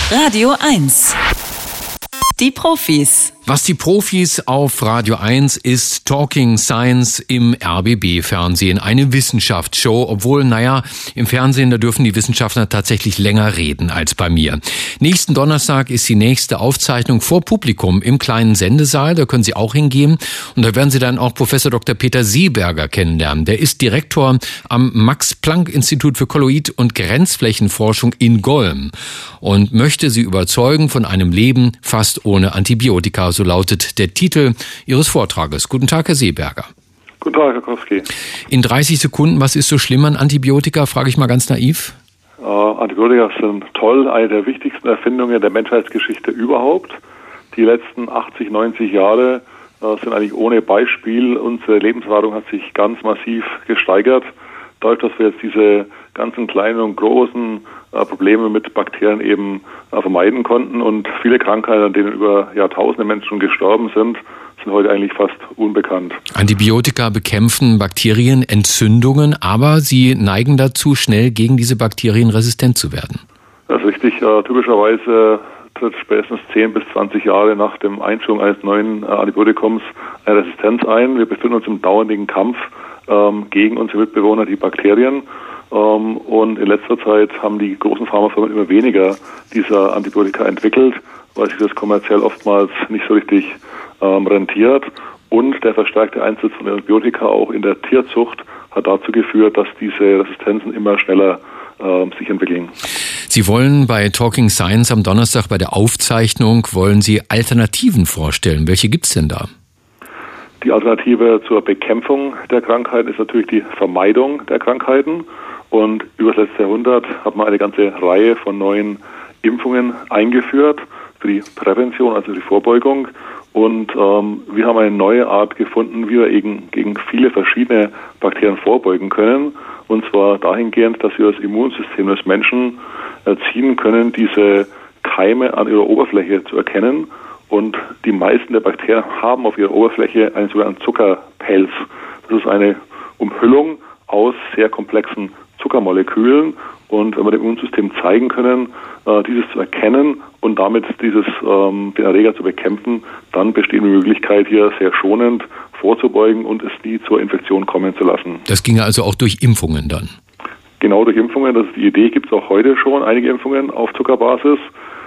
Radio 1. Die Profis. Was die Profis auf Radio 1 ist Talking Science im RBB-Fernsehen. Eine Wissenschaftsshow, obwohl, im Fernsehen, da dürfen die Wissenschaftler tatsächlich länger reden als bei mir. Nächsten Donnerstag ist die nächste Aufzeichnung vor Publikum im kleinen Sendesaal. Da können Sie auch hingehen. Und da werden Sie dann auch Professor Dr. Peter Seeberger kennenlernen. Der ist Direktor am Max-Planck-Institut für Kolloid- und Grenzflächenforschung in Golm und möchte Sie überzeugen von einem Leben fast ohne Antibiotika. So lautet der Titel Ihres Vortrages. Guten Tag, Herr Seeberger. Guten Tag, Herr Kowski. In 30 Sekunden, was ist so schlimm an Antibiotika, frage ich mal ganz naiv? Antibiotika sind toll, eine der wichtigsten Erfindungen der Menschheitsgeschichte überhaupt. Die letzten 80, 90 Jahre sind eigentlich ohne Beispiel. Unsere Lebenserwartung hat sich ganz massiv gesteigert. Dadurch, dass wir jetzt diese ganzen kleinen und großen Probleme mit Bakterien eben vermeiden konnten und viele Krankheiten, an denen über Jahrtausende Menschen gestorben sind heute eigentlich fast unbekannt. Antibiotika bekämpfen Bakterienentzündungen, aber sie neigen dazu, schnell gegen diese Bakterien resistent zu werden. Das ist richtig. Typischerweise tritt spätestens 10 bis 20 Jahre nach dem Einführung eines neuen Antibiotikums eine Resistenz ein. Wir befinden uns im dauernden Kampf gegen unsere Mitbewohner, die Bakterien. Und in letzter Zeit haben die großen Pharmafirmen immer weniger dieser Antibiotika entwickelt, weil sich das kommerziell oftmals nicht so richtig rentiert. Und der verstärkte Einsatz von Antibiotika auch in der Tierzucht hat dazu geführt, dass diese Resistenzen immer schneller sich entwickeln. Sie wollen bei Talking Science am Donnerstag bei der Aufzeichnung, wollen Sie Alternativen vorstellen. Welche gibt's denn da? Die Alternative zur Bekämpfung der Krankheiten ist natürlich die Vermeidung der Krankheiten. Und über das letzte Jahrhundert hat man eine ganze Reihe von neuen Impfungen eingeführt für die Prävention, also die Vorbeugung. Und wir haben eine neue Art gefunden, wie wir gegen viele verschiedene Bakterien vorbeugen können. Und zwar dahingehend, dass wir das Immunsystem des Menschen erziehen können, diese Keime an ihrer Oberfläche zu erkennen. Und die meisten der Bakterien haben auf ihrer Oberfläche einen sogenannten Zuckerpelz. Das ist eine Umhüllung aus sehr komplexen Zuckermolekülen. Und wenn wir dem Immunsystem zeigen können, dieses zu erkennen und damit den Erreger zu bekämpfen, dann besteht die Möglichkeit, hier sehr schonend vorzubeugen und es nie zur Infektion kommen zu lassen. Das ginge also auch durch Impfungen dann? Genau, durch Impfungen. Das ist die Idee. Gibt es auch heute schon einige Impfungen auf Zuckerbasis.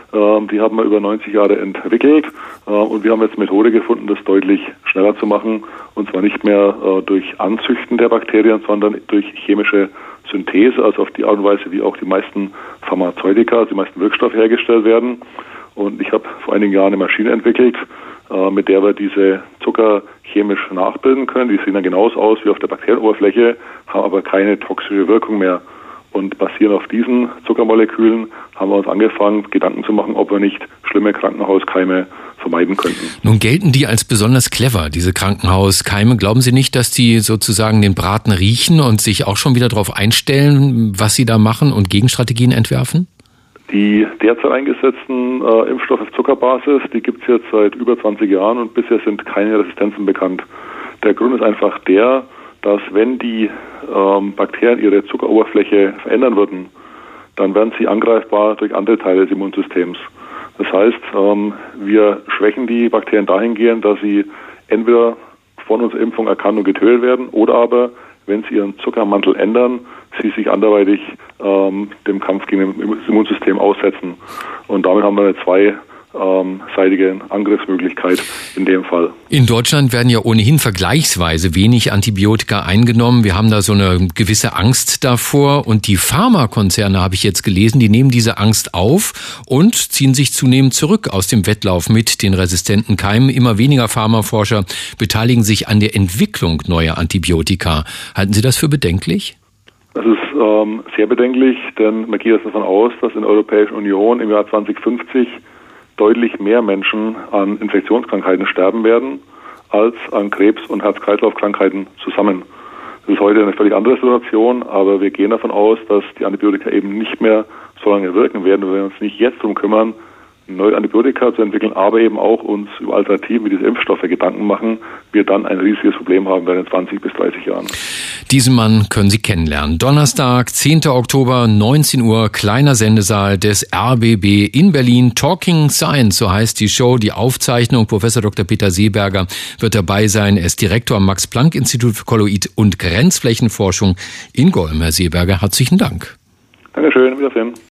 Die haben wir über 90 Jahre entwickelt und wir haben jetzt eine Methode gefunden, das deutlich schneller zu machen, und zwar nicht mehr durch Anzüchten der Bakterien, sondern durch chemische Synthese, also auf die Art und Weise, wie auch die meisten Pharmazeutika, die meisten Wirkstoffe hergestellt werden. Und ich habe vor einigen Jahren eine Maschine entwickelt, mit der wir diese Zucker chemisch nachbilden können. Die sehen dann genauso aus wie auf der Bakterienoberfläche, haben aber keine toxische Wirkung mehr. Und basierend auf diesen Zuckermolekülen haben wir uns angefangen, Gedanken zu machen, ob wir nicht schlimme Krankenhauskeime vermeiden könnten. Nun gelten die als besonders clever, diese Krankenhauskeime. Glauben Sie nicht, dass die sozusagen den Braten riechen und sich auch schon wieder darauf einstellen, was sie da machen und Gegenstrategien entwerfen? Die derzeit eingesetzten Impfstoffe auf Zuckerbasis, die gibt es jetzt seit über 20 Jahren und bisher sind keine Resistenzen bekannt. Der Grund ist einfach der, dass wenn die Bakterien ihre Zuckeroberfläche verändern würden, dann werden sie angreifbar durch andere Teile des Immunsystems. Das heißt, wir schwächen die Bakterien dahingehend, dass sie entweder von unserer Impfung erkannt und getötet werden oder aber, wenn sie ihren Zuckermantel ändern, sie sich anderweitig dem Kampf gegen das Immunsystem aussetzen. Und damit haben wir eine zweiseitige Angriffsmöglichkeit in dem Fall. In Deutschland werden ja ohnehin vergleichsweise wenig Antibiotika eingenommen. Wir haben da so eine gewisse Angst davor. Und die Pharmakonzerne, habe ich jetzt gelesen, die nehmen diese Angst auf und ziehen sich zunehmend zurück aus dem Wettlauf mit den resistenten Keimen. Immer weniger Pharmaforscher beteiligen sich an der Entwicklung neuer Antibiotika. Halten Sie das für bedenklich? Das ist sehr bedenklich, denn man geht jetzt davon aus, dass in der Europäischen Union im Jahr 2050 deutlich mehr Menschen an Infektionskrankheiten sterben werden, als an Krebs- und Herz-Kreislauf-Krankheiten zusammen. Das ist heute eine völlig andere Situation, aber wir gehen davon aus, dass die Antibiotika eben nicht mehr so lange wirken werden, wenn wir uns nicht jetzt darum kümmern, neue Antibiotika zu entwickeln, aber eben auch uns über Alternativen wie diese Impfstoffe Gedanken machen, wir dann ein riesiges Problem haben werden in 20 bis 30 Jahren. Diesen Mann können Sie kennenlernen. Donnerstag, 10. Oktober, 19 Uhr, kleiner Sendesaal des RBB in Berlin. Talking Science, so heißt die Show, die Aufzeichnung. Professor Dr. Peter Seeberger wird dabei sein. Er ist Direktor am Max-Planck-Institut für Kolloid- und Grenzflächenforschung in Golm. Herr Seeberger, herzlichen Dank. Dankeschön, wiedersehen.